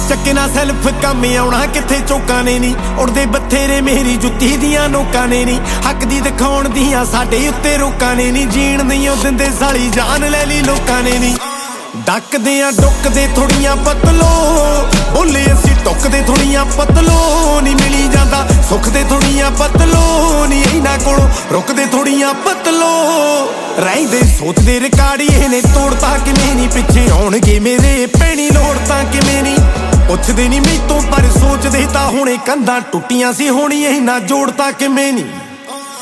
ਚੱਕੇ ਨਾ ਸੈਲਫ ਕੰਮ ਆਉਣਾ ਕਿੱਥੇ ਚੋਕਾਂ ਨੇ ਨੀ ਉੜਦੇ ਬਥੇਰੇ ਮੇਰੀ ਜੁੱਤੀ ਦੀਆਂ ਨੋਕਾਂ ਨੇ ਨੀ ਹੱਕ ਦੀ ਦਿਖਾਉਣ ਦੀਆਂ ਸਾਡੇ ਉੱਤੇ ਰੋਕਾਂ ਨੇ ਨੀ ਜੀਣ ਨਹੀਂ ਉਹ ਦਿੰਦੇ ਸਾਲੀ ਜਾਨ ਲੈ ਲਈ ਲੋਕਾਂ ਨੇ ਨੀ ਡੱਕਦੇ ਆ ਡੁੱਕਦੇ ਥੋੜੀਆਂ ਪਤਲੋ ਬੋਲੇ ਅਸੀਂ ਟੁੱਕਦੇ ਥੋੜੀਆਂ ਪਤਲੋ ਨੀ ਮਿਲੀ ਜਾਂਦਾ ਸੁੱਖ ਦੇ ਥੋੜੀਆਂ ਪਤਲੋ ਨੀ ਇਹਨਾਂ ਕੋਲੋਂ ਰੁਕਦੇ ਥੋੜੀਆਂ ਪਤਲੋ ਰਹਿੰਦੇ ਸੋਚਦੇ ਰਿਕਾਰਡ ਇਹਨੇ ਤੋੜਤਾ ਕਿਵੇਂ ਨੀ ਪਿੱਛੇ ਆਉਣਗੇ ਮੇਰੇ ਪੈਣੀ ਲੋੜ ਤਾਂ ਕਿਵੇਂ ਨੀ ਪੁੱਛਦੇ ਨੀ ਮੈਥੋਂ ਪਰ ਸੋਚਦੇ ਤਾਂ ਹੁਣੇ ਕੰਧਾਂ ਟੁੱਟੀਆਂ ਸੀ ਹੋਣੀ ਇਹਨਾਂ ਜੋੜਤਾ ਕਿਵੇਂ ਨੀ